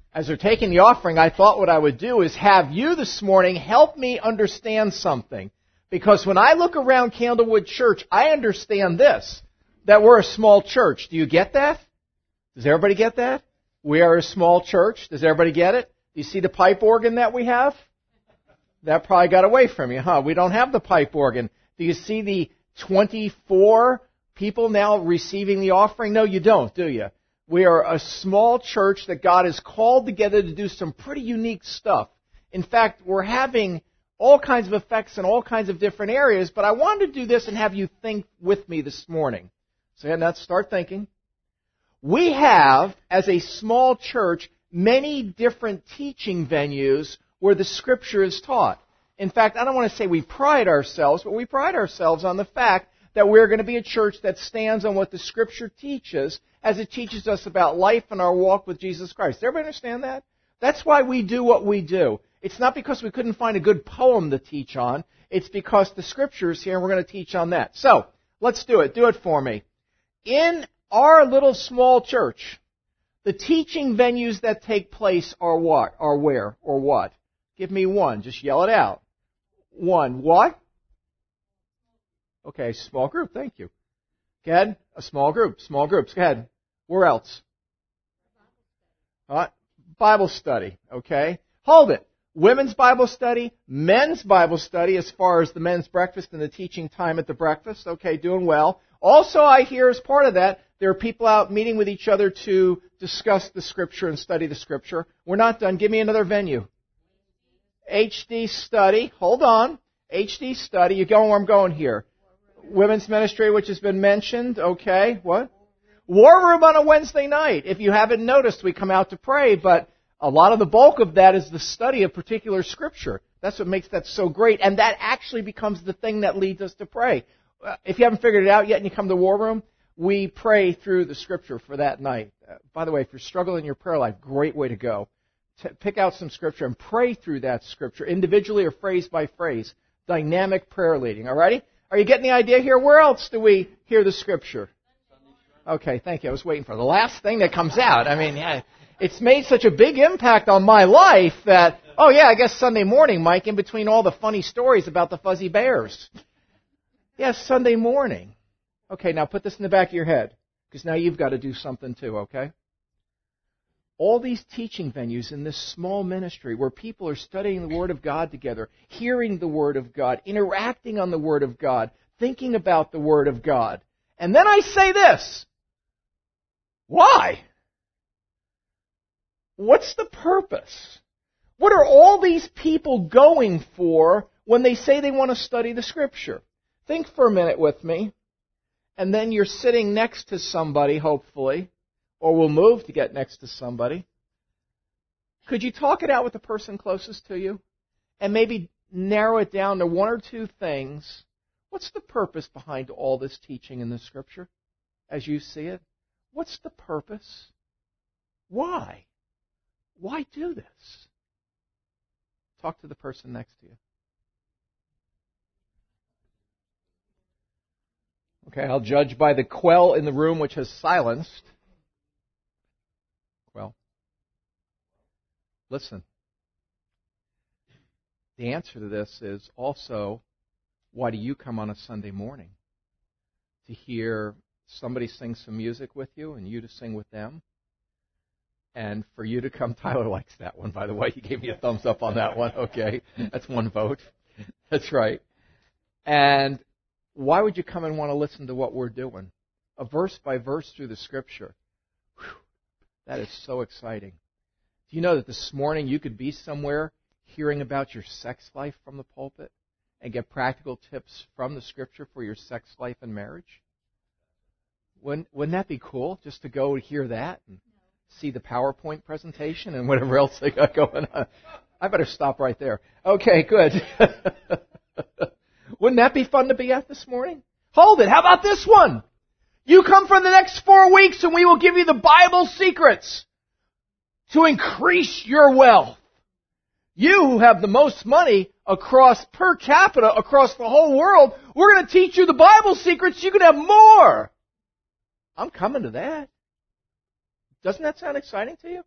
As they're taking the offering, I thought what I would do is have you this morning help me understand something. Because when I look around Candlewood Church, I understand this, that we're a small church. Do you get that? Does everybody get that? We are a small church. Does everybody get it? Do you see the pipe organ that we have? That probably got away from you, huh? We don't have the pipe organ. Do you see the 24 people now receiving the offering? No, you don't, do you? We are a small church that God has called together to do some pretty unique stuff. In fact, we're having all kinds of effects in all kinds of different areas, but I wanted to do this and have you think with me this morning. So let's start thinking. We have, as a small church, many different teaching venues where the Scripture is taught. In fact, I don't want to say we pride ourselves, but we pride ourselves on the fact that we're going to be a church that stands on what the Scripture teaches as it teaches us about life and our walk with Jesus Christ. Everybody understand that? That's why we do what we do. It's not because we couldn't find a good poem to teach on. It's because the Scripture is here and we're going to teach on that. So, let's do it. Do it for me. In our little small church, the teaching venues that take place are what? Are where? Or what? Give me one. Just yell it out. One. What? Okay, small group. Thank you. Go ahead. A small group. Small groups. Go ahead. Where else? Bible study. Okay. Hold it. Women's Bible study, men's Bible study as far as the men's breakfast and the teaching time at the breakfast. Okay, doing well. Also, I hear as part of that, there are people out meeting with each other to discuss the Scripture and study the Scripture. We're not done. Give me another venue. HD study. Hold on. HD study. You're going where I'm going here. Women's ministry, which has been mentioned. Okay. What? War room on a Wednesday night. If you haven't noticed, we come out to pray, but a lot of the bulk of that is the study of particular Scripture. That's what makes that so great. And that actually becomes the thing that leads us to pray. If you haven't figured it out yet and you come to War Room, we pray through the Scripture for that night. By the way, if you're struggling in your prayer life, great way to go. Pick out some Scripture and pray through that Scripture, individually or phrase by phrase. Dynamic prayer leading. All righty? Are you getting the idea here? Where else do we hear the Scripture? Okay, thank you. I was waiting for the last thing that comes out. I mean, yeah, it's made such a big impact on my life that, oh yeah, I guess Sunday morning, Mike, in between all the funny stories about the fuzzy bears. Yes, Sunday morning. Okay, now put this in the back of your head, because now you've got to do something too, okay? All these teaching venues in this small ministry where people are studying the Word of God together, hearing the Word of God, interacting on the Word of God, thinking about the Word of God. And then I say this. Why? What's the purpose? What are all these people going for when they say they want to study the Scripture? Think for a minute with me. And then you're sitting next to somebody, hopefully, or will move to get next to somebody. Could you talk it out with the person closest to you? And maybe narrow it down to one or two things. What's the purpose behind all this teaching in the Scripture as you see it? What's the purpose? Why? Why do this? Talk to the person next to you. Okay, I'll judge by the quell in the room which has silenced. Well, listen. The answer to this is also, why do you come on a Sunday morning? To hear somebody sing some music with you and you to sing with them? And for you to come, Tyler likes that one, by the way. He gave me a thumbs up on that one. Okay, that's one vote. That's right. And why would you come and want to listen to what we're doing? A verse by verse through the Scripture. Whew, that is so exciting. Do you know that this morning you could be somewhere hearing about your sex life from the pulpit and get practical tips from the Scripture for your sex life and marriage? Wouldn't that be cool, just to go hear that and see the PowerPoint presentation and whatever else they got going on? I better stop right there. Okay, good. Wouldn't that be fun to be at this morning? Hold it. How about this one? You come for the next 4 weeks and we will give you the Bible secrets to increase your wealth. You who have the most money across per capita across the whole world, we're going to teach you the Bible secrets so you can have more. I'm coming to that. Doesn't that sound exciting to you?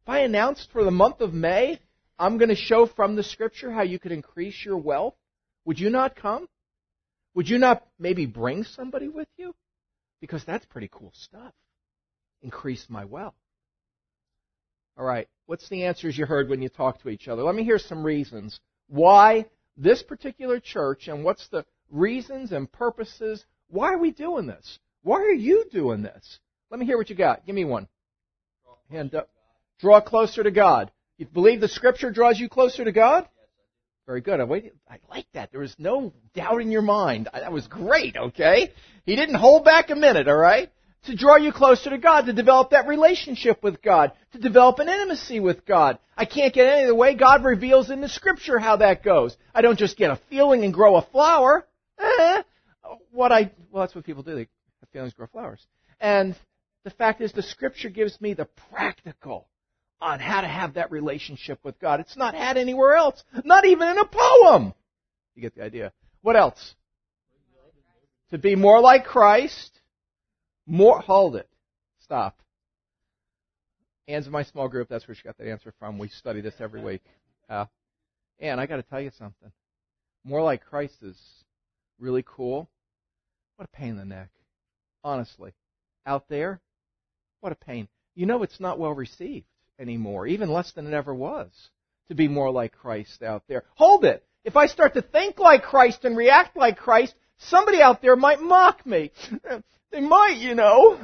If I announced for the month of May, I'm going to show from the Scripture how you could increase your wealth, would you not come? Would you not maybe bring somebody with you? Because that's pretty cool stuff. Increase my wealth. All right, what's the answers you heard when you talked to each other? Let me hear some reasons why this particular church, and what's the reasons and purposes. Why are we doing this? Why are you doing this? Let me hear what you got. Give me one. Hand up. Draw closer to God. You believe the Scripture draws you closer to God? Very good. I like that. There was no doubt in your mind. That was great, okay? He didn't hold back a minute, all right? To draw you closer to God, to develop that relationship with God, to develop an intimacy with God. I can't get any of the way God reveals in the Scripture how that goes. I don't just get a feeling and grow a flower. Well, that's what people do. They have feelings, grow flowers. And the fact is, the Scripture gives me the practical on how to have that relationship with God. It's not had anywhere else, not even in a poem. You get the idea. What else? To be more like Christ. Hold it. Stop. Anne's in my small group. That's where she got that answer from. We study this every week. Anne, I got to tell you something. More like Christ is really cool. What a pain in the neck. Honestly. Out there, what a pain. You know it's not well received anymore, even less than it ever was, to be more like Christ out there. Hold it. If I start to think like Christ and react like Christ, somebody out there might mock me. They might, you know.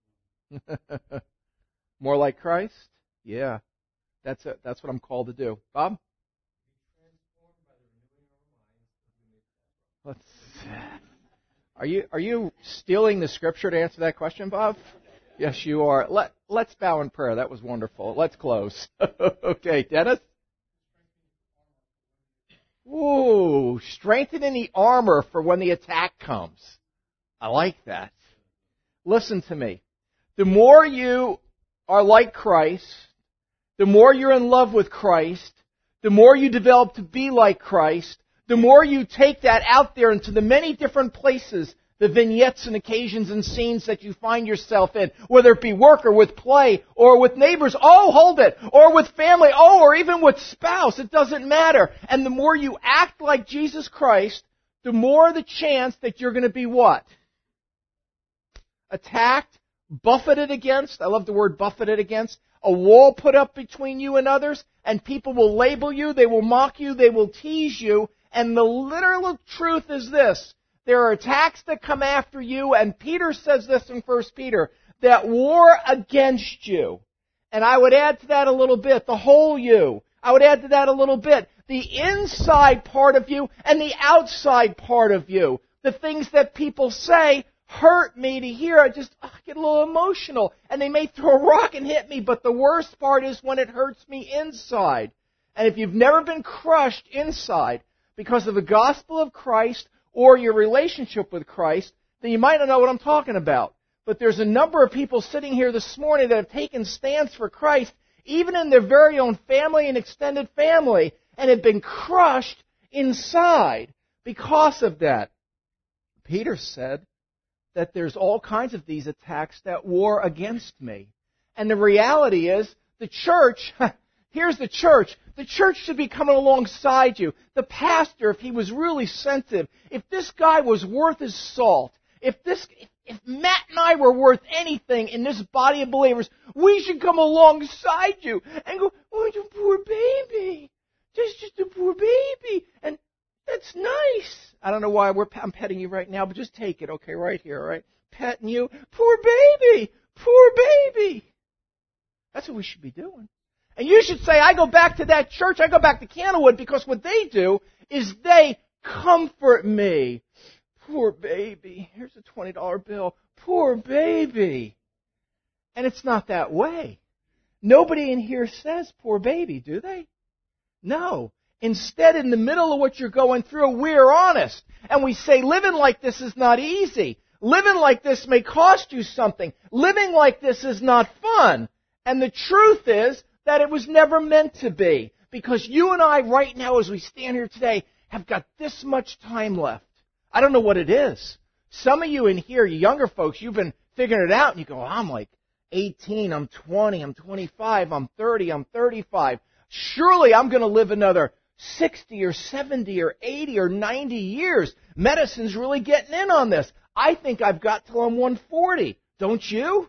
More like Christ? Yeah. That's it. That's what I'm called to do. Bob? Are you stealing the Scripture to answer that question, Bob? Yes, you are. Let's bow in prayer. That was wonderful. Let's close. Okay, Dennis? Ooh, strengthening the armor for when the attack comes. I like that. Listen to me. The more you are like Christ, the more you're in love with Christ, the more you develop to be like Christ, the more you take that out there into the many different places, the vignettes and occasions and scenes that you find yourself in, whether it be work or with play or with neighbors, or with family, or even with spouse, it doesn't matter. And the more you act like Jesus Christ, the more the chance that you're going to be what? Attacked, buffeted against. I love the word buffeted against. A wall put up between you and others, and people will label you, they will mock you, they will tease you. And the literal truth is this. There are attacks that come after you, and Peter says this in 1 Peter, that war against you. And I would add to that a little bit, the whole you. I would add to that a little bit, the inside part of you and the outside part of you. The things that people say hurt me to hear. I get a little emotional. And they may throw a rock and hit me, but the worst part is when it hurts me inside. And if you've never been crushed inside because of the gospel of Christ or your relationship with Christ, then you might not know what I'm talking about. But there's a number of people sitting here this morning that have taken stands for Christ, even in their very own family and extended family, and have been crushed inside because of that. Peter said that there's all kinds of these attacks that war against me. And the reality is, the church, here's the church. The church should be coming alongside you. The pastor, if he was really sensitive, if this guy was worth his salt, if Matt and I were worth anything in this body of believers, we should come alongside you and go, oh, you poor baby. Just a poor baby. And that's nice. I don't know why I'm petting you right now, but just take it, okay, right here, all right? Petting you. Poor baby. Poor baby. That's what we should be doing. And you should say, I go back to that church, I go back to Candlewood, because what they do is they comfort me. Poor baby. Here's a $20 bill. Poor baby. And it's not that way. Nobody in here says poor baby, do they? No. Instead, in the middle of what you're going through, we're honest. And we say living like this is not easy. Living like this may cost you something. Living like this is not fun. And the truth is that it was never meant to be. Because you and I right now as we stand here today have got this much time left. I don't know what it is. Some of you in here, you younger folks, you've been figuring it out and you go, I'm like 18, I'm 20, I'm 25, I'm 30, I'm 35. Surely I'm going to live another 60 or 70 or 80 or 90 years. Medicine's really getting in on this. I think I've got till I'm 140. Don't you?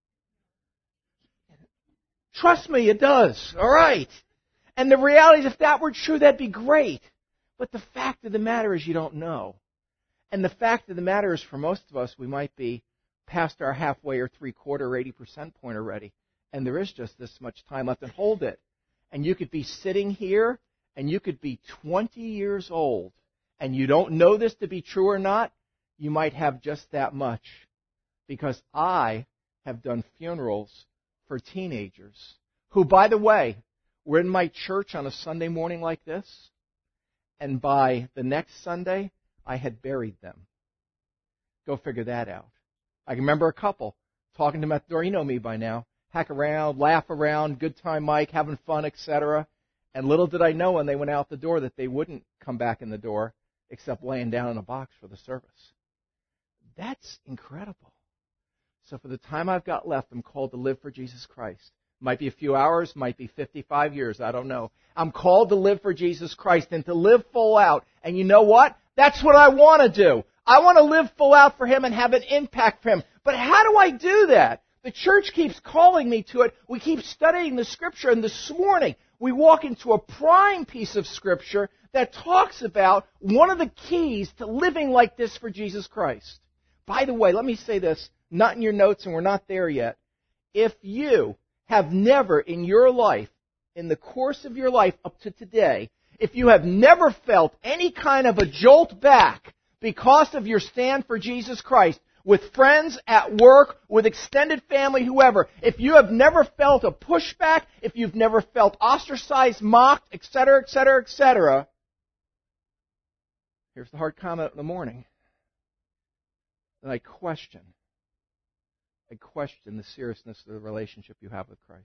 Trust me, it does. All right. And the reality is, if that were true, that'd be great. But the fact of the matter is you don't know. And the fact of the matter is, for most of us, we might be past our halfway or three-quarter or 80% point already. And there is just this much time left. And hold it. And you could be sitting here, and you could be 20 years old, and you don't know this to be true or not. You might have just that much. Because I have done funerals for teenagers who, by the way, were in my church on a Sunday morning like this, and by the next Sunday, I had buried them. Go figure that out. I can remember a couple talking to them at the door. You know me by now. Hack around, laugh around, good time, Mike, having fun, etc. And little did I know when they went out the door that they wouldn't come back in the door except laying down in a box for the service. That's incredible. So for the time I've got left, I'm called to live for Jesus Christ. Might be a few hours, might be 55 years, I don't know. I'm called to live for Jesus Christ and to live full out. And you know what? That's what I want to do. I want to live full out for Him and have an impact for Him. But how do I do that? The church keeps calling me to it. We keep studying the Scripture, and this morning we walk into a prime piece of Scripture that talks about one of the keys to living like this for Jesus Christ. By the way, let me say this, not in your notes, and we're not there yet. If you have never in your life, in the course of your life up to today, if you have never felt any kind of a jolt back because of your stand for Jesus Christ, with friends, at work, with extended family, whoever, if you have never felt a pushback, if you've never felt ostracized, mocked, etc., etc., etc., here's the hard comment in the morning. And I question the seriousness of the relationship you have with Christ.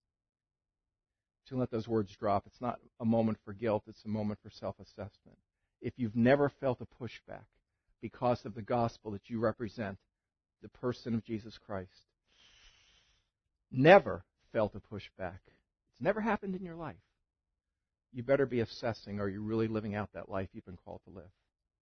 To let those words drop, it's not a moment for guilt, it's a moment for self-assessment. If you've never felt a pushback because of the gospel that you represent, the person of Jesus Christ, never felt a pushback, it's never happened in your life, you better be assessing, are you really living out that life you've been called to live?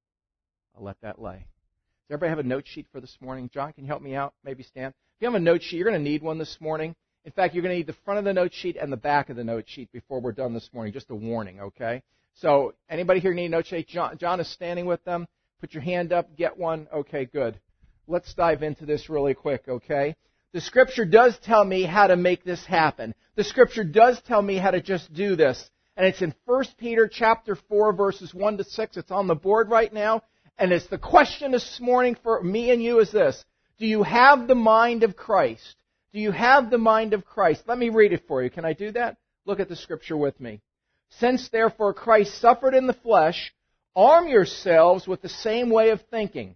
I'll let that lay. Does everybody have a note sheet for this morning? John, can you help me out? Maybe Stan? If you have a note sheet, you're going to need one this morning. In fact, you're going to need the front of the note sheet and the back of the note sheet before we're done this morning. Just a warning, okay? So, anybody here need a note sheet? John is standing with them. Put your hand up, get one. Okay, good. Let's dive into this really quick, okay? The Scripture does tell me how to make this happen. The Scripture does tell me how to just do this. And it's in 1 Peter chapter 4, verses 1 to 6. It's on the board right now. And it's the question this morning for me and you is this. Do you have the mind of Christ? Do you have the mind of Christ? Let me read it for you. Can I do that? Look at the Scripture with me. Since therefore Christ suffered in the flesh, arm yourselves with the same way of thinking.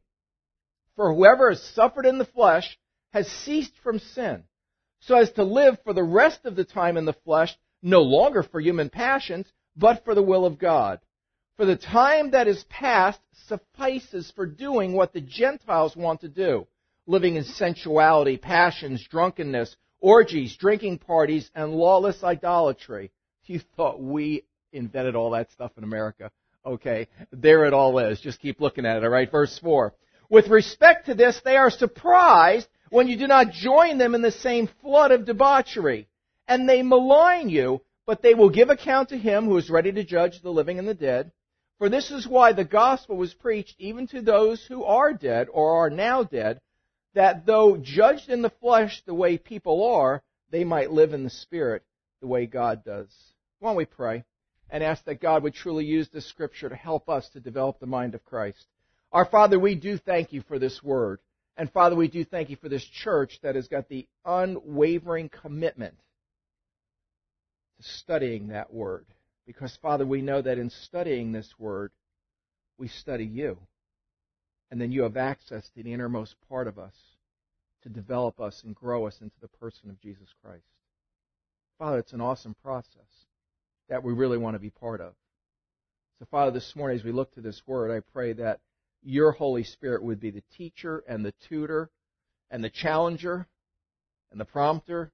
For whoever has suffered in the flesh has ceased from sin, so as to live for the rest of the time in the flesh, no longer for human passions, but for the will of God. For the time that is past suffices for doing what the Gentiles want to do, living in sensuality, passions, drunkenness, orgies, drinking parties, and lawless idolatry. You thought we invented all that stuff in America. Okay, there it all is. Just keep looking at it, all right? Verse 4. With respect to this, they are surprised when you do not join them in the same flood of debauchery. And they malign you, but they will give account to Him who is ready to judge the living and the dead. For this is why the gospel was preached even to those who are dead or are now dead, that though judged in the flesh the way people are, they might live in the Spirit the way God does. Why don't we pray and ask that God would truly use this Scripture to help us to develop the mind of Christ. Our Father, we do thank You for this Word. And Father, we do thank You for this church that has got the unwavering commitment to studying that Word. Because, Father, we know that in studying this Word, we study You. And then You have access to the innermost part of us to develop us and grow us into the person of Jesus Christ. Father, it's an awesome process that we really want to be part of. So, Father, this morning as we look to this Word, I pray that Your Holy Spirit would be the teacher and the tutor and the challenger and the prompter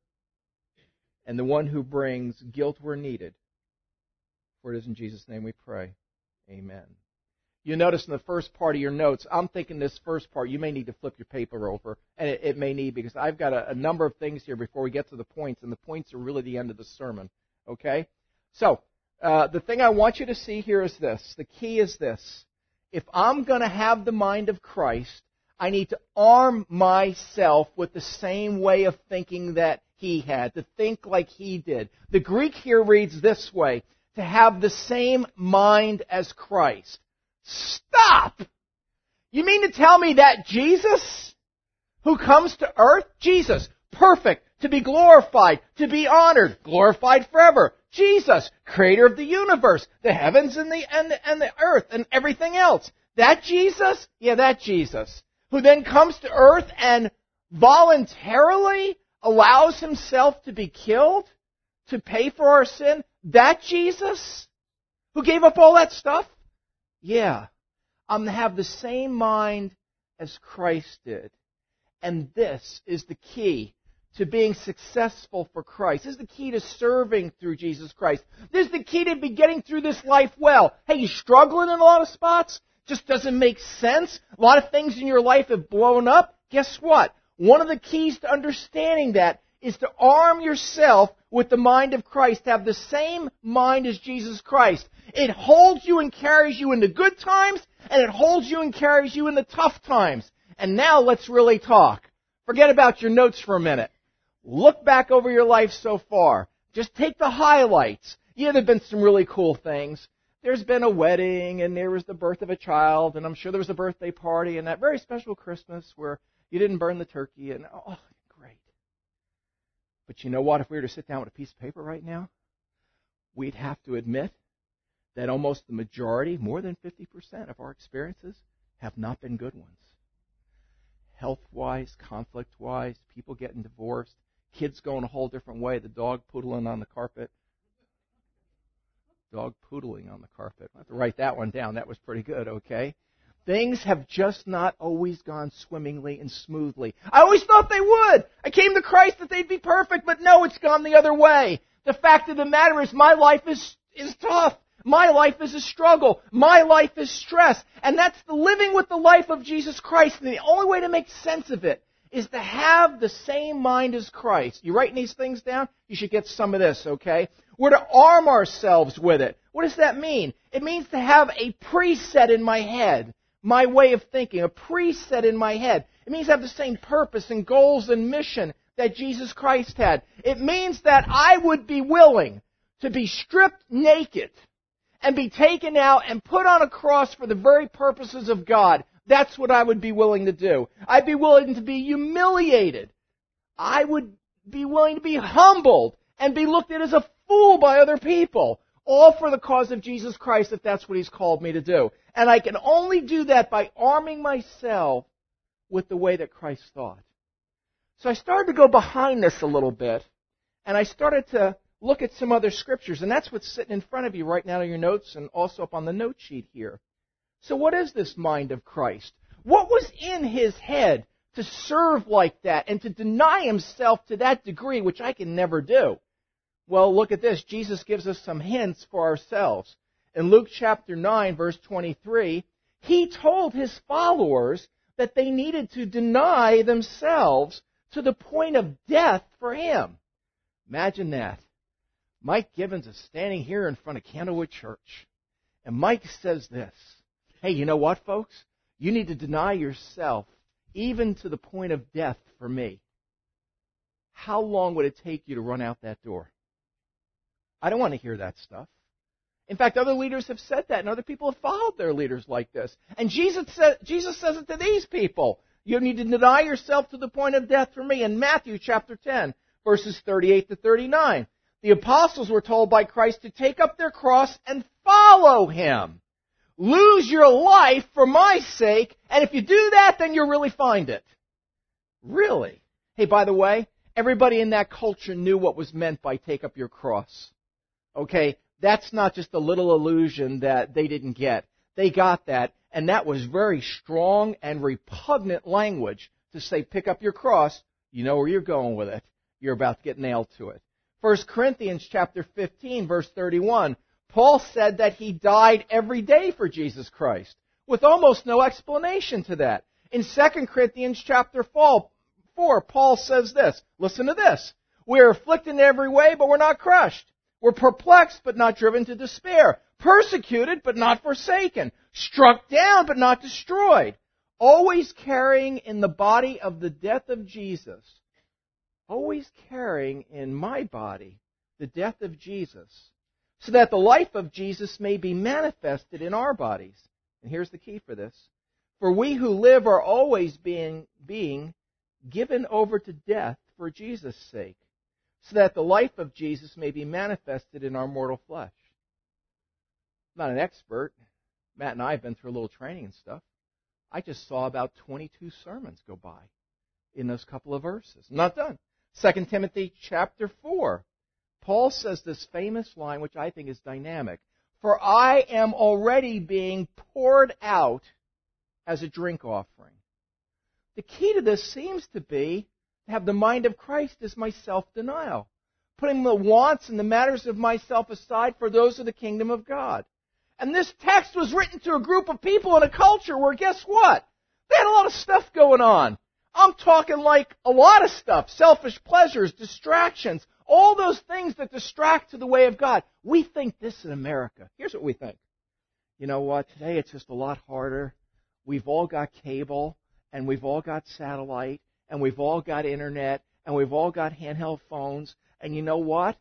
and the one who brings guilt where needed. For it is in Jesus' name we pray. Amen. You notice in the first part of your notes, I'm thinking this first part, you may need to flip your paper over, and it may need, because I've got a number of things here before we get to the points, and the points are really the end of the sermon. Okay? So, the thing I want you to see here is this. The key is this. If I'm going to have the mind of Christ, I need to arm myself with the same way of thinking that He had, to think like He did. The Greek here reads this way, to have the same mind as Christ. Stop! You mean to tell me that Jesus, who comes to earth, Jesus, perfect, to be glorified, to be honored, glorified forever. Jesus, creator of the universe, the heavens and the earth and everything else. That Jesus? Yeah, that Jesus. Who then comes to earth and voluntarily allows Himself to be killed to pay for our sin? That Jesus? Who gave up all that stuff? Yeah, I'm going to have the same mind as Christ did. And this is the key to being successful for Christ. This is the key to serving through Jesus Christ. This is the key to be getting through this life well. Hey, you struggling in a lot of spots? Just doesn't make sense? A lot of things in your life have blown up? Guess what? One of the keys to understanding that is to arm yourself with the mind of Christ, to have the same mind as Jesus Christ. It holds you and carries you in the good times, and it holds you and carries you in the tough times. And now let's really talk. Forget about your notes for a minute. Look back over your life so far. Just take the highlights. Yeah, there have been some really cool things. There's been a wedding, and there was the birth of a child, and I'm sure there was a birthday party, and that very special Christmas where you didn't burn the turkey, and oh, great. But you know what? If we were to sit down with a piece of paper right now, we'd have to admit that almost the majority, more than 50% of our experiences have not been good ones. Health-wise, conflict-wise, people getting divorced, kids going a whole different way, the dog poodling on the carpet. Dog poodling on the carpet. I have to write that one down. That was pretty good, okay? Things have just not always gone swimmingly and smoothly. I always thought they would. I came to Christ that they'd be perfect, but no, it's gone the other way. The fact of the matter is my life is tough. My life is a struggle. My life is stress. And that's the living with the life of Jesus Christ. And the only way to make sense of it is to have the same mind as Christ. You writing these things down? You should get some of this, okay? We're to arm ourselves with it. What does that mean? It means to have a preset in my head, my way of thinking, a preset in my head. It means to have the same purpose and goals and mission that Jesus Christ had. It means that I would be willing to be stripped naked and be taken out and put on a cross for the very purposes of God. That's what I would be willing to do. I'd be willing to be humiliated. I would be willing to be humbled and be looked at as a fool by other people. All for the cause of Jesus Christ, if that's what He's called me to do. And I can only do that by arming myself with the way that Christ thought. So I started to go behind this a little bit, and I started to look at some other scriptures, and that's what's sitting in front of you right now in your notes and also up on the note sheet here. So what is this mind of Christ? What was in His head to serve like that and to deny Himself to that degree, which I can never do? Well, look at this. Jesus gives us some hints for ourselves. In Luke chapter 9, verse 23, He told His followers that they needed to deny themselves to the point of death for Him. Imagine that. Mike Gibbons is standing here in front of Candlewood Church. And Mike says this. Hey, you know what, folks? You need to deny yourself even to the point of death for me. How long would it take you to run out that door? I don't want to hear that stuff. In fact, other leaders have said that, and other people have followed their leaders like this. And Jesus says it to these people. You need to deny yourself to the point of death for me. In Matthew chapter 10, verses 38 to 39, the apostles were told by Christ to take up their cross and follow Him. Lose your life for my sake, and if you do that, then you'll really find it. Really? Hey, by the way, everybody in that culture knew what was meant by take up your cross. Okay, that's not just a little illusion that they didn't get. They got that, and that was very strong and repugnant language to say, pick up your cross, You know where you're going with it. You're about to get nailed to it. 1 Corinthians chapter 15, verse 31, Paul said that he died every day for Jesus Christ, with almost no explanation to that. In 2 Corinthians chapter 4, Paul says this. Listen to this. We are afflicted in every way, but we're not crushed. We're perplexed, but not driven to despair. Persecuted, but not forsaken. Struck down, but not destroyed. Always carrying in the body of the death of Jesus. Always carrying in my body the death of Jesus, so that the life of Jesus may be manifested in our bodies. And here's the key for this. For we who live are always being given over to death for Jesus' sake, so that the life of Jesus may be manifested in our mortal flesh. I'm not an expert. Matt and I have been through a little training and stuff. I just saw about 22 sermons go by in those couple of verses. I'm not done. 2 Timothy chapter 4. Paul says this famous line, which I think is dynamic. For I am already being poured out as a drink offering. The key to this seems to be to have the mind of Christ as my self-denial, putting the wants and the matters of myself aside for those of the kingdom of God. And this text was written to a group of people in a culture where, guess what? They had a lot of stuff going on. I'm talking like a lot of stuff. Selfish pleasures, distractions, all those things that distract to the way of God. We think this in America. Here's what we think. You know what? Today it's just a lot harder. We've all got cable, and we've all got satellite, and we've all got internet, and we've all got handheld phones. And you know what?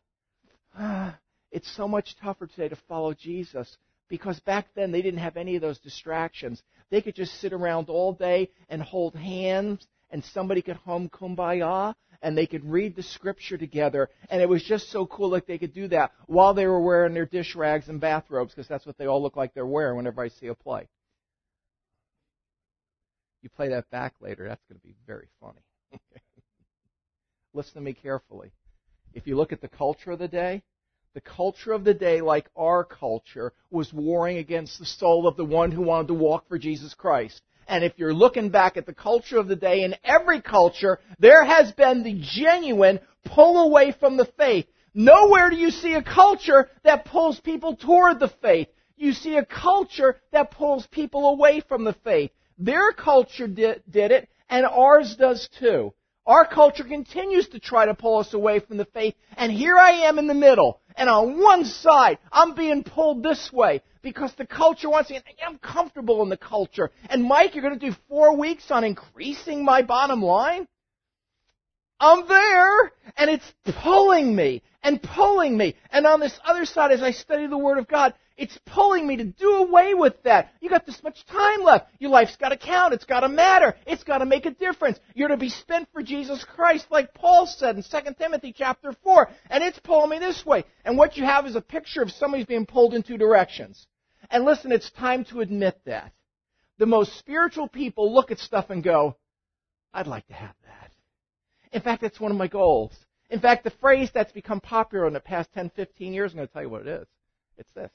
It's so much tougher today to follow Jesus, because back then they didn't have any of those distractions. They could just sit around all day and hold hands, and somebody could hum Kumbaya, and they could read the Scripture together, and it was just so cool that they could do that while they were wearing their dish rags and bathrobes, because that's what they all look like they're wearing whenever I see a play. You play that back later, that's going to be very funny. Listen to me carefully. If you look at the culture of the day, like our culture, was warring against the soul of the one who wanted to walk for Jesus Christ. And if you're looking back at the culture of the day, in every culture, there has been the genuine pull away from the faith. Nowhere do you see a culture that pulls people toward the faith. You see a culture that pulls people away from the faith. Their culture did it, and ours does too. Our culture continues to try to pull us away from the faith, and here I am in the middle. And on one side, I'm being pulled this way because the culture wants me. I'm comfortable in the culture. And Mike, you're going to do 4 weeks on increasing my bottom line? I'm there, and it's pulling me and pulling me. And on this other side, as I study the Word of God, it's pulling me to do away with that. You got this much time left. Your life's got to count. It's got to matter. It's got to make a difference. You're to be spent for Jesus Christ, like Paul said in 2 Timothy chapter 4. And it's pulling me this way. And what you have is a picture of somebody's being pulled in two directions. And listen, it's time to admit that. The most spiritual people look at stuff and go, I'd like to have that. In fact, that's one of my goals. In fact, the phrase that's become popular in the past 10, 15 years, I'm going to tell you what it is. It's this.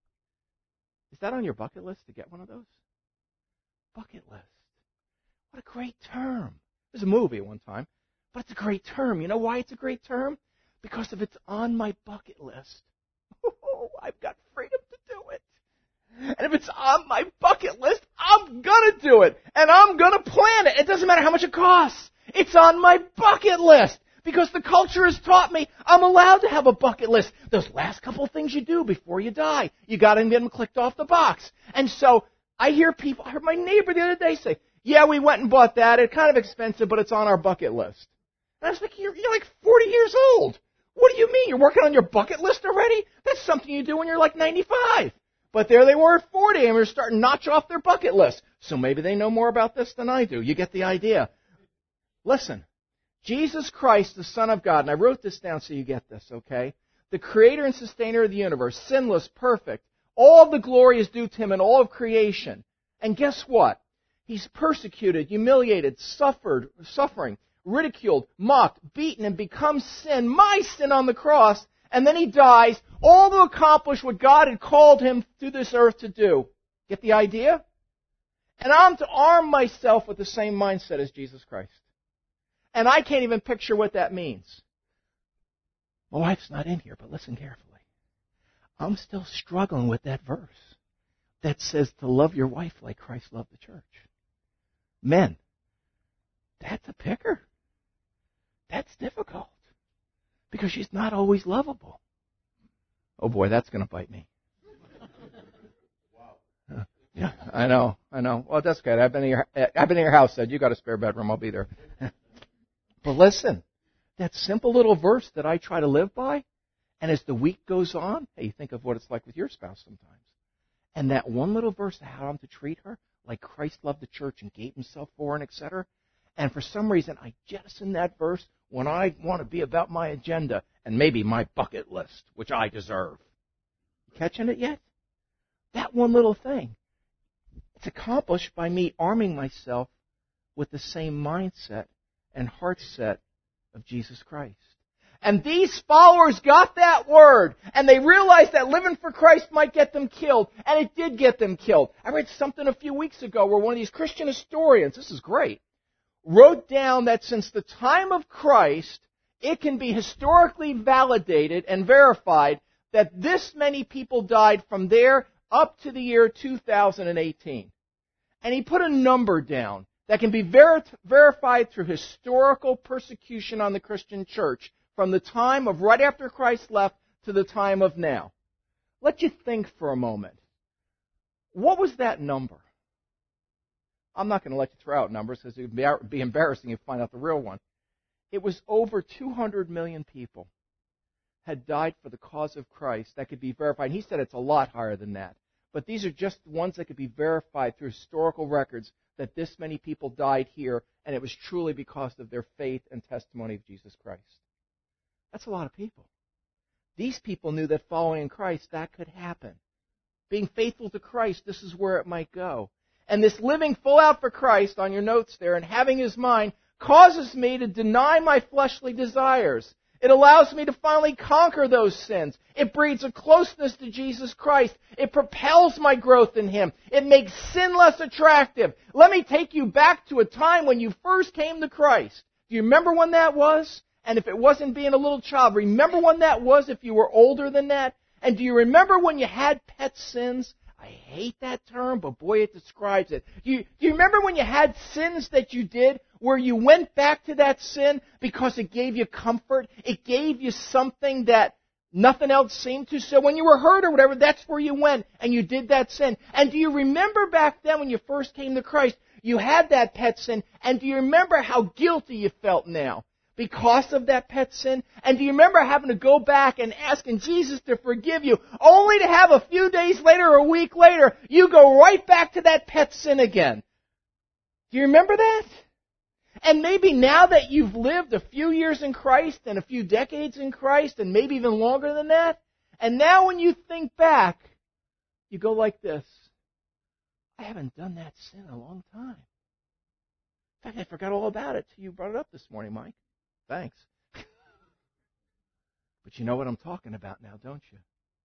Is that on your bucket list to get one of those? Bucket list. What a great term. There's a movie at one time, but it's a great term. You know why it's a great term? Because if it's on my bucket list, I've got freedom to do it. And if it's on my bucket list, I'm going to do it. And I'm going to plan it. It doesn't matter how much it costs. It's on my bucket list. Because the culture has taught me I'm allowed to have a bucket list. Those last couple of things you do before you die, you got to get them clicked off the box. And so I heard my neighbor the other day say, yeah, we went and bought that. It's kind of expensive, but it's on our bucket list. And I was like, you're like 40 years old. What do you mean? You're working on your bucket list already? That's something you do when you're like 95. But there they were at 40, and we were starting to notch off their bucket list. So maybe they know more about this than I do. You get the idea. Listen. Jesus Christ, the Son of God, and I wrote this down so you get this, okay? The Creator and Sustainer of the universe, sinless, perfect. All of the glory is due to Him in all of creation. And guess what? He's persecuted, humiliated, suffering, ridiculed, mocked, beaten, and become sin, my sin on the cross, and then He dies, all to accomplish what God had called Him to this earth to do. Get the idea? And I'm to arm myself with the same mindset as Jesus Christ. And I can't even picture what that means. My wife's not in here, but listen carefully. I'm still struggling with that verse that says to love your wife like Christ loved the church. Men, that's a picker. That's difficult because she's not always lovable. Oh boy, that's going to bite me. Yeah, I know. Well, that's good. I've been in your house. Said you got a spare bedroom. I'll be there. But listen, that simple little verse that I try to live by, and as the week goes on, hey, you think of what it's like with your spouse sometimes. And that one little verse of how I'm to treat her, like Christ loved the church and gave himself for her, and etc. And for some reason, I jettison that verse when I want to be about my agenda and maybe my bucket list, which I deserve. You catching it yet? That one little thing. It's accomplished by me arming myself with the same mindset and heart set of Jesus Christ. And these followers got that word, and they realized that living for Christ might get them killed, and it did get them killed. I read something a few weeks ago where one of these Christian historians, this is great, wrote down that since the time of Christ, it can be historically validated and verified that this many people died from there up to the year 2018. And he put a number down that can be verified through historical persecution on the Christian church from the time of right after Christ left to the time of now. Let you think for a moment. What was that number? I'm not going to let you throw out numbers because it would be embarrassing if you find out the real one. It was over 200 million people had died for the cause of Christ. That could be verified. And he said it's a lot higher than that. But these are just ones that could be verified through historical records that this many people died here, and it was truly because of their faith and testimony of Jesus Christ. That's a lot of people. These people knew that following Christ, that could happen. Being faithful to Christ, this is where it might go. And this living full out for Christ on your notes there and having His mind causes me to deny my fleshly desires. It allows me to finally conquer those sins. It breeds a closeness to Jesus Christ. It propels my growth in Him. It makes sin less attractive. Let me take you back to a time when you first came to Christ. Do you remember when that was? And if it wasn't being a little child, remember when that was if you were older than that? And do you remember when you had pet sins? I hate that term, but boy, it describes it. Do you remember when you had sins that you did where you went back to that sin because it gave you comfort? It gave you something that nothing else seemed to. So when you were hurt or whatever, that's where you went and you did that sin. And do you remember back then when you first came to Christ, you had that pet sin, and do you remember how guilty you felt now because of that pet sin? And do you remember having to go back and asking Jesus to forgive you, only to have a few days later or a week later, you go right back to that pet sin again? Do you remember that? And maybe now that you've lived a few years in Christ and a few decades in Christ and maybe even longer than that, and now when you think back, you go like this: I haven't done that sin in a long time. In fact, I forgot all about it till you brought it up this morning, Mike. Thanks. But you know what I'm talking about now, don't you?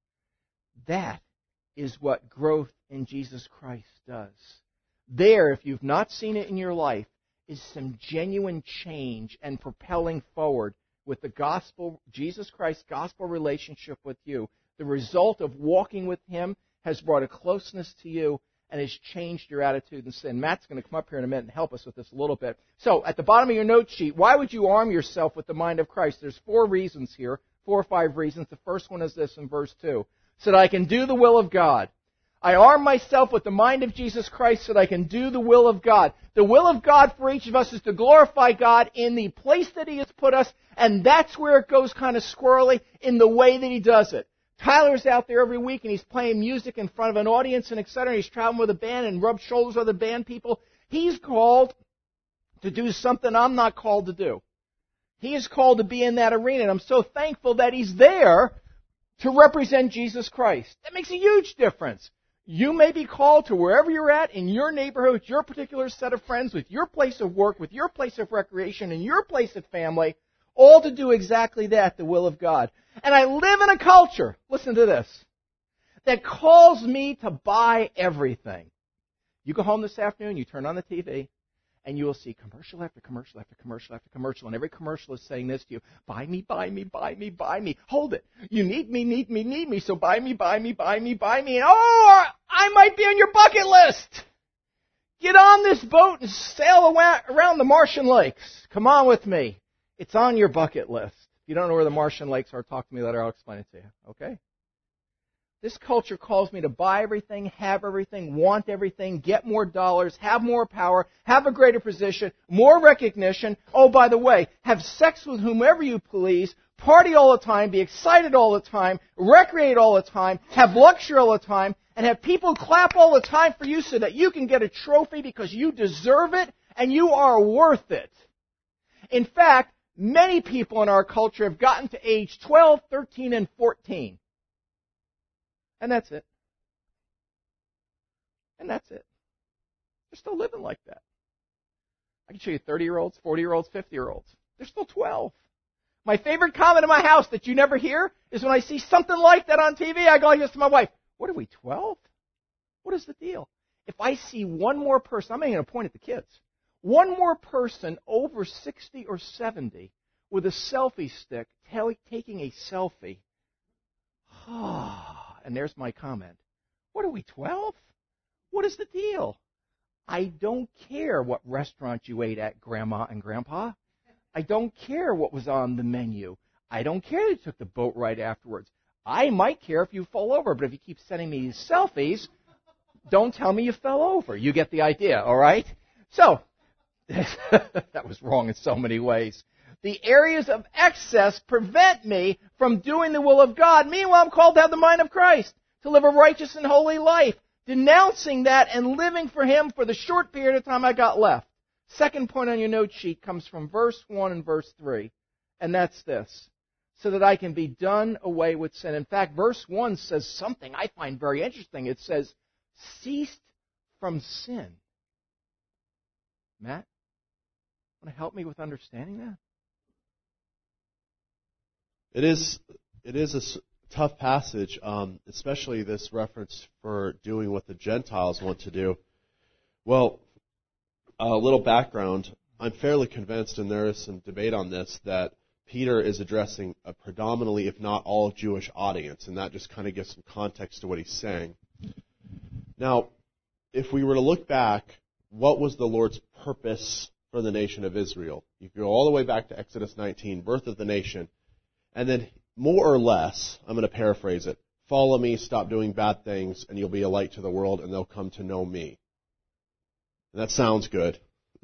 That is what growth in Jesus Christ does. There, if you've not seen it in your life, is some genuine change and propelling forward with the gospel, Jesus Christ's gospel relationship with you. The result of walking with Him has brought a closeness to you and has changed your attitude in sin. Matt's going to come up here in a minute and help us with this a little bit. So, at the bottom of your note sheet, why would you arm yourself with the mind of Christ? There's 4 reasons here, 4 or 5 reasons. The first one is this in verse 2. So that I can do the will of God. I arm myself with the mind of Jesus Christ so that I can do the will of God. The will of God for each of us is to glorify God in the place that He has put us, and that's where it goes kind of squirrely in the way that He does it. Tyler's out there every week, and he's playing music in front of an audience, and etc., and he's traveling with a band and rubs shoulders with other band people. He's called to do something I'm not called to do. He is called to be in that arena, and I'm so thankful that he's there to represent Jesus Christ. That makes a huge difference. You may be called to wherever you're at, in your neighborhood, with your particular set of friends, with your place of work, with your place of recreation, and your place of family, all to do exactly that, the will of God. And I live in a culture, listen to this, that calls me to buy everything. You go home this afternoon, you turn on the TV, and you will see commercial after commercial after commercial after commercial, and every commercial is saying this to you: buy me, buy me, buy me, buy me. Hold it. You need me, so buy me, buy me, buy me, buy me. And oh, I might be on your bucket list. Get on this boat and sail around the Martian Lakes. Come on with me. It's on your bucket list. If you don't know where the Martian Lakes are, talk to me later. I'll explain it to you. Okay? This culture calls me to buy everything, have everything, want everything, get more dollars, have more power, have a greater position, more recognition. Oh, by the way, have sex with whomever you please, party all the time, be excited all the time, recreate all the time, have luxury all the time, and have people clap all the time for you so that you can get a trophy because you deserve it and you are worth it. In fact, many people in our culture have gotten to age 12, 13, and 14. And that's it. And that's it. They're still living like that. I can show you 30-year-olds, 40-year-olds, 50-year-olds. They're still 12. My favorite comment in my house that you never hear is when I see something like that on TV, I go like this to my wife: what are we, 12? What is the deal? If I see one more person, I'm making a point at the kids, one more person over 60 or 70 with a selfie stick taking a selfie, and there's my comment: what are we, 12? What is the deal? I don't care what restaurant you ate at, Grandma and Grandpa. I don't care what was on the menu. I don't care that you took the boat ride afterwards. I might care if you fall over, but if you keep sending me these selfies, don't tell me you fell over. You get the idea, all right? So, that was wrong in so many ways. The areas of excess prevent me from doing the will of God. Meanwhile, I'm called to have the mind of Christ, to live a righteous and holy life, denouncing that and living for Him for the short period of time I got left. Second point on your note sheet comes from verse 1 and verse 3, and that's this: so that I can be done away with sin. In fact, verse 1 says something I find very interesting. It says, ceased from sin. Matt, want to help me with understanding that? It is a tough passage, especially this reference for doing what the Gentiles want to do. Well, a little background. I'm fairly convinced, and there is some debate on this, that Peter is addressing a predominantly, if not all, Jewish audience, and that just kind of gives some context to what he's saying. Now, if we were to look back, what was the Lord's purpose for the nation of Israel? You can go all the way back to Exodus 19, birth of the nation, and then more or less, I'm going to paraphrase it: follow me, stop doing bad things, and you'll be a light to the world, and they'll come to know me. And that sounds good.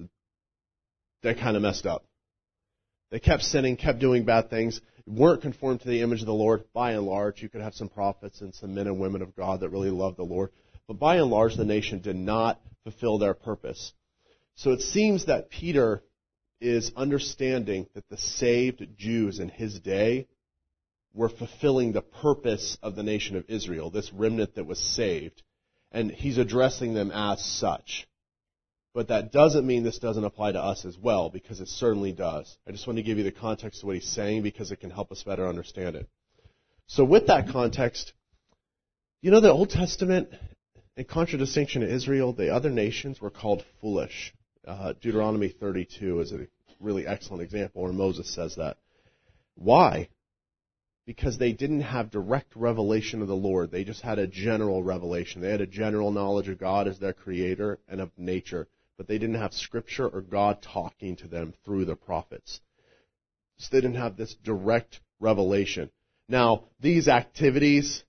They kind of messed up. They kept sinning, kept doing bad things, weren't conformed to the image of the Lord. By and large, you could have some prophets and some men and women of God that really loved the Lord. But by and large, the nation did not fulfill their purpose. So it seems that Peter is understanding that the saved Jews in his day were fulfilling the purpose of the nation of Israel, this remnant that was saved. And he's addressing them as such. But that doesn't mean this doesn't apply to us as well, because it certainly does. I just want to give you the context of what he's saying because it can help us better understand it. So with that context, you know, the Old Testament, in contradistinction to Israel, the other nations were called foolish. Deuteronomy 32 is a really excellent example where Moses says that. Why? Because they didn't have direct revelation of the Lord. They just had a general revelation. They had a general knowledge of God as their creator and of nature. But they didn't have Scripture or God talking to them through the prophets. So they didn't have this direct revelation. Now, these activities,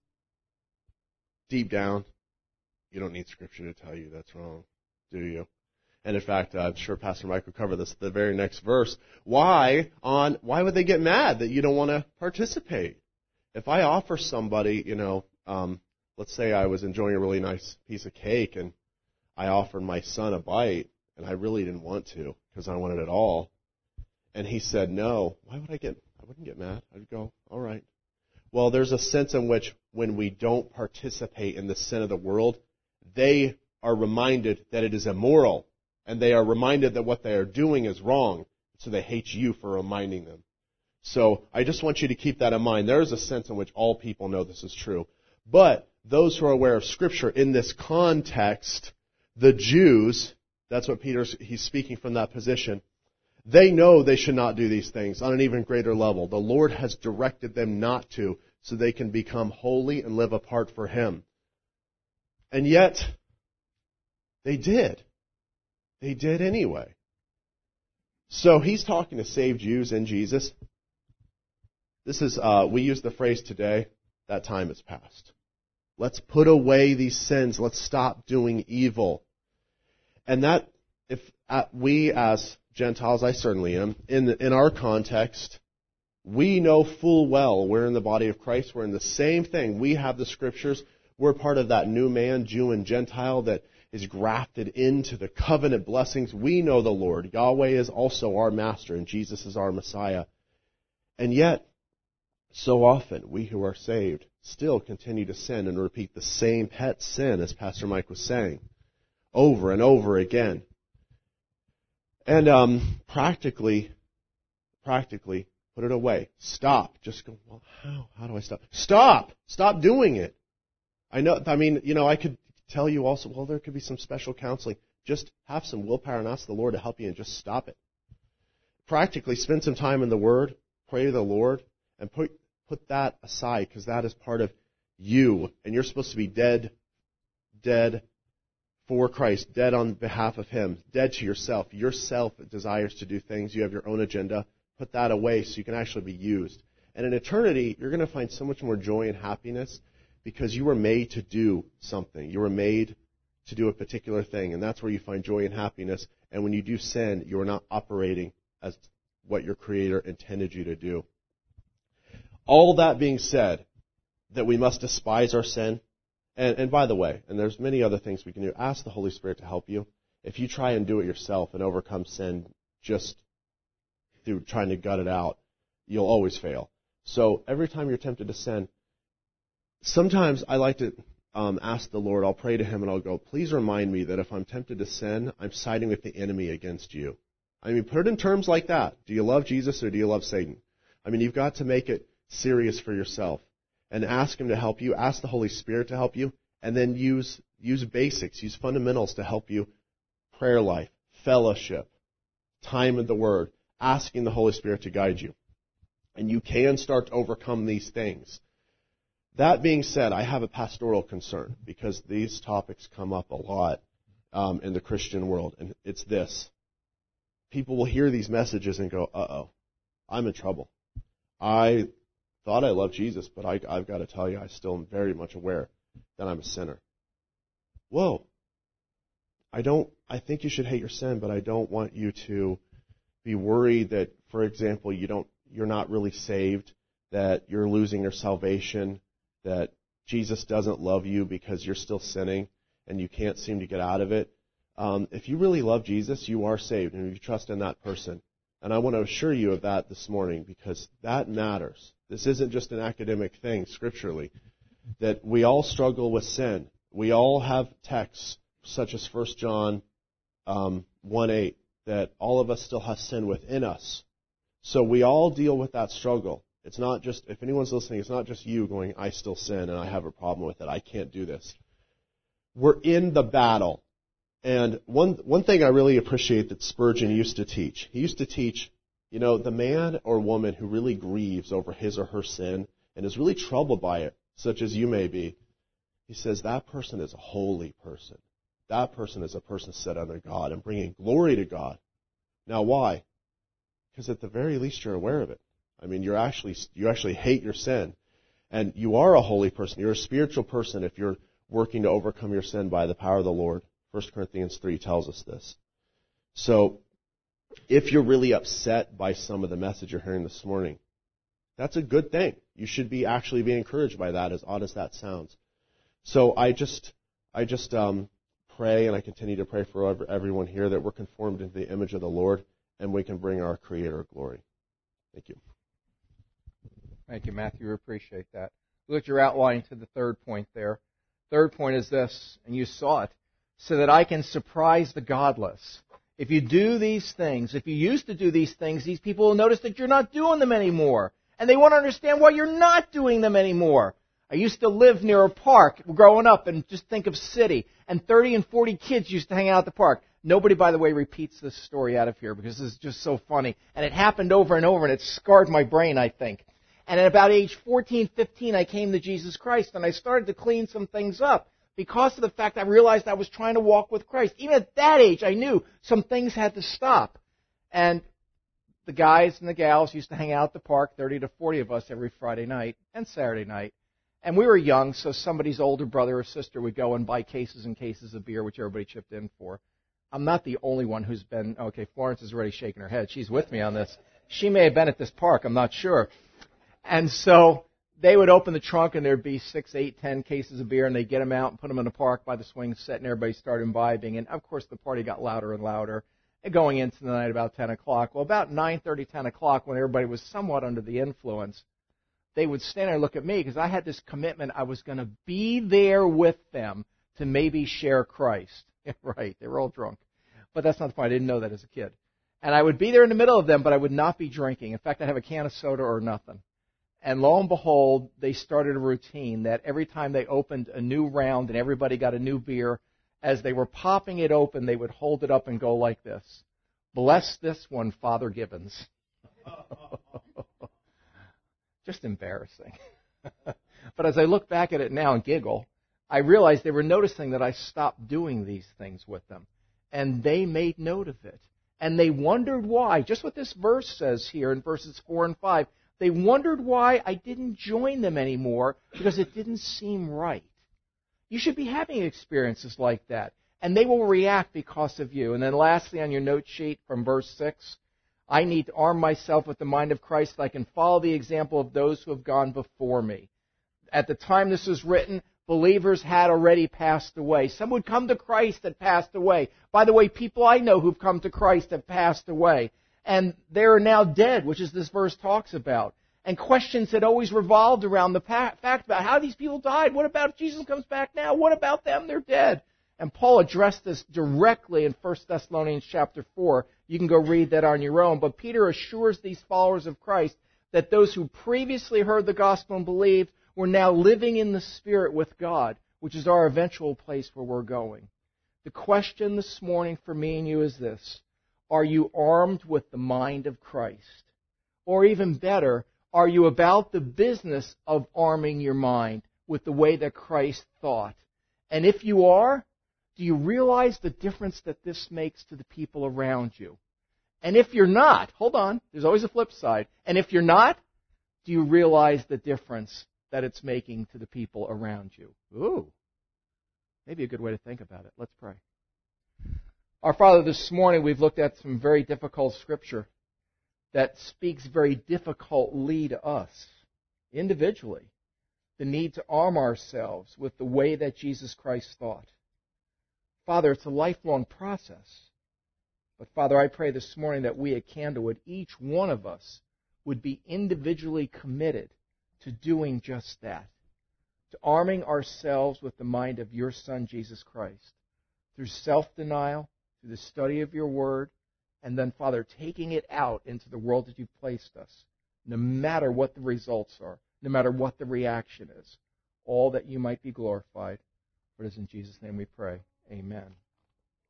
deep down, you don't need Scripture to tell you that's wrong, do you? And in fact, I'm sure Pastor Mike will cover this the very next verse. Why would they get mad that you don't want to participate? If I offer somebody, let's say I was enjoying a really nice piece of cake and I offered my son a bite and I really didn't want to because I wanted it all, and he said no, I wouldn't get mad. I'd go, all right. Well, there's a sense in which when we don't participate in the sin of the world, they are reminded that it is immoral. And they are reminded that what they are doing is wrong, so they hate you for reminding them. So I just want you to keep that in mind. There is a sense in which all people know this is true. But those who are aware of Scripture in this context, the Jews That's what he's speaking from that position. They know they should not do these things on an even greater level. The Lord has directed them not to, so they can become holy and live apart for Him. And yet, they did. They did anyway. So he's talking to saved Jews in Jesus. This is, we use the phrase today, that time is past. Let's put away these sins. Let's stop doing evil. And that, if we as Gentiles, I certainly am, in our context, we know full well we're in the body of Christ. We're in the same thing. We have the Scriptures. We're part of that new man, Jew and Gentile, that is grafted into the covenant blessings. We know the Lord. Yahweh is also our master, and Jesus is our Messiah. And yet, so often, we who are saved still continue to sin and repeat the same pet sin, as Pastor Mike was saying, over and over again. And practically, put it away. Stop. Just go, well, how do I stop? Stop! Stop doing it. I could tell you also, well, there could be some special counseling. Just have some willpower and ask the Lord to help you and just stop it. Practically, spend some time in the Word, pray to the Lord, and put that aside, because that is part of you. And you're supposed to be dead for Christ, dead on behalf of Him, dead to yourself. Yourself desires to do things. You have your own agenda. Put that away so you can actually be used. And in eternity, you're going to find so much more joy and happiness because you were made to do something. You were made to do a particular thing, and that's where you find joy and happiness. And when you do sin, you are not operating as what your Creator intended you to do. All that being said, that we must despise our sin. And by the way, and there's many other things we can do, ask the Holy Spirit to help you. If you try and do it yourself and overcome sin just through trying to gut it out, you'll always fail. So every time you're tempted to sin, sometimes I like to ask the Lord, I'll pray to Him and I'll go, please remind me that if I'm tempted to sin, I'm siding with the enemy against you. I mean, put it in terms like that. Do you love Jesus or do you love Satan? I mean, you've got to make it serious for yourself and ask Him to help you, ask the Holy Spirit to help you, and then use basics, use fundamentals to help you. Prayer life, fellowship, time in the Word, asking the Holy Spirit to guide you. And you can start to overcome these things. That being said, I have a pastoral concern because these topics come up a lot in the Christian world, and it's this. People will hear these messages and go, uh-oh, I'm in trouble. I thought I loved Jesus, but I've got to tell you, I still am very much aware that I'm a sinner. Whoa. I think you should hate your sin, but I don't want you to be worried that, for example, you're not really saved, that you're losing your salvation, that Jesus doesn't love you because you're still sinning and you can't seem to get out of it. If you really love Jesus, you are saved and you trust in that person. And I want to assure you of that this morning because that matters. This isn't just an academic thing scripturally, that we all struggle with sin. We all have texts such as 1 John 1:8, that all of us still have sin within us. So we all deal with that struggle. It's not just, if anyone's listening, it's not just you going, I still sin and I have a problem with it. I can't do this. We're in the battle. And one thing I really appreciate that Spurgeon used to teach, he used to teach, the man or woman who really grieves over his or her sin and is really troubled by it, such as you may be, he says that person is a holy person. That person is a person set under God and bringing glory to God. Now why? Because at the very least you're aware of it. I mean, you actually hate your sin. And you are a holy person. You're a spiritual person if you're working to overcome your sin by the power of the Lord. 1 Corinthians 3 tells us this. So, if you're really upset by some of the message you're hearing this morning, that's a good thing. You should be actually be encouraged by that, as odd as that sounds. So I just pray, and I continue to pray for everyone here, that we're conformed into the image of the Lord, and we can bring our Creator glory. Thank you. Thank you, Matthew. We appreciate that. Look at your outline to the third point there. Third point is this, and you saw it, so that I can surprise the godless. If you do these things, if you used to do these things, these people will notice that you're not doing them anymore. And they want to understand why you're not doing them anymore. I used to live near a park growing up, and just think of city. And 30 and 40 kids used to hang out at the park. Nobody, by the way, repeats this story out of here because this is just so funny. And it happened over and over, and it scarred my brain, I think. And at about age 14, 15, I came to Jesus Christ, and I started to clean some things up because of the fact I realized I was trying to walk with Christ. Even at that age, I knew some things had to stop. And the guys and the gals used to hang out at the park, 30 to 40 of us every Friday night and Saturday night. And we were young, so somebody's older brother or sister would go and buy cases and cases of beer, which everybody chipped in for. I'm not the only one who's been, okay, Florence is already shaking her head. She's with me on this. She may have been at this park, I'm not sure. And so they would open the trunk and there'd be 6, 8, 10 cases of beer, and they'd get them out and put them in the park by the swing set, and everybody started imbibing. And, of course, the party got louder and louder, and going into the night about 10 o'clock. Well, about 9:30, 10 o'clock, when everybody was somewhat under the influence, they would stand there and look at me because I had this commitment I was going to be there with them to maybe share Christ. Right, they were all drunk. But that's not the point. I didn't know that as a kid. And I would be there in the middle of them, but I would not be drinking. In fact, I'd have a can of soda or nothing. And lo and behold, they started a routine that every time they opened a new round and everybody got a new beer, as they were popping it open, they would hold it up and go like this. Bless this one, Father Gibbons. Just embarrassing. But as I look back at it now and giggle, I realized they were noticing that I stopped doing these things with them. And they made note of it. And they wondered why. Just what this verse says here in verses 4 and 5. They wondered why I didn't join them anymore because it didn't seem right. You should be having experiences like that. And they will react because of you. And then lastly, on your note sheet from verse 6, I need to arm myself with the mind of Christ so I can follow the example of those who have gone before me. At the time this was written, believers had already passed away. Some would come to Christ that passed away. By the way, people I know who've come to Christ have passed away. And they're now dead, which is this verse talks about. And questions had always revolved around the fact about how these people died. What about if Jesus comes back now? What about them? They're dead. And Paul addressed this directly in 1 Thessalonians chapter 4. You can go read that on your own. But Peter assures these followers of Christ that those who previously heard the gospel and believed were now living in the Spirit with God, which is our eventual place where we're going. The question this morning for me and you is this. Are you armed with the mind of Christ? Or even better, are you about the business of arming your mind with the way that Christ thought? And if you are, do you realize the difference that this makes to the people around you? And if you're not, hold on, there's always a flip side. And if you're not, do you realize the difference that it's making to the people around you? Ooh, maybe a good way to think about it. Let's pray. Our Father, this morning we've looked at some very difficult scripture that speaks very difficultly to us individually. The need to arm ourselves with the way that Jesus Christ thought. Father, it's a lifelong process. But Father, I pray this morning that we at Candlewood, each one of us, would be individually committed to doing just that. To arming ourselves with the mind of your Son, Jesus Christ. Through self-denial, through the study of your word, and then, Father, taking it out into the world that you've placed us, no matter what the results are, no matter what the reaction is, all that you might be glorified. For it is in Jesus' name we pray. Amen.